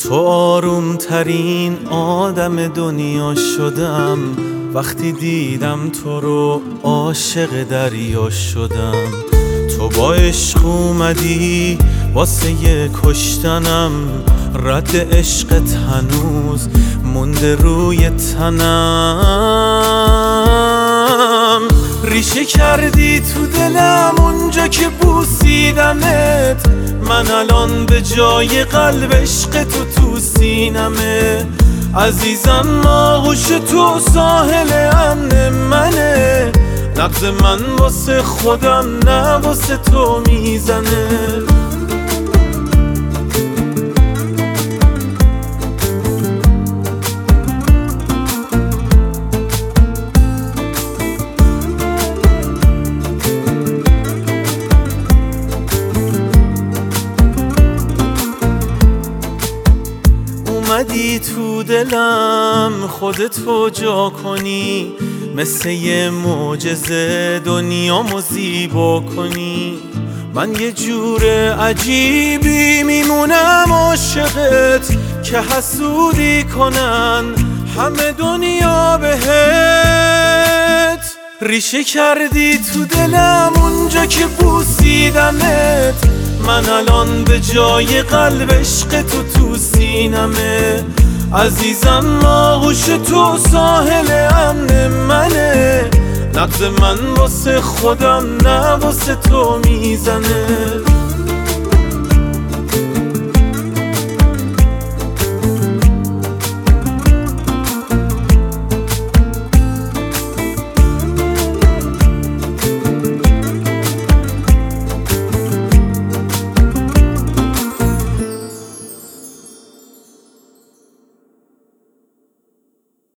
تو آروم ترین آدم دنیا شدم وقتی دیدم تو رو، عاشق دریا شدم. تو با عشق اومدی واسه کشتنم، رد عشقت هنوز مونده روی تنم. ریشه کردی تو دلم اونجا که بوسیدمت، من الان به جای قلب عشق تو سینمه. عزیزم آغوش تو ساحل امن منه، نبض من واسه خودم نه واسه تو میزنه. اومدی تو دلم خودتو جا کنی، مثل یه معجزه دنیامو زیبا کنی. من یه جور عجیبی میمونم عاشقت که حسودی کنن همه دنیا بهت. ریشه کردی تو دلم اونجا که بوسیدمت، من الان به جای قلب عشق تو سینمه. عزیزم آغوش تو ساحل امن منه، نبض من واسه خودم نه واسه تو میزنه.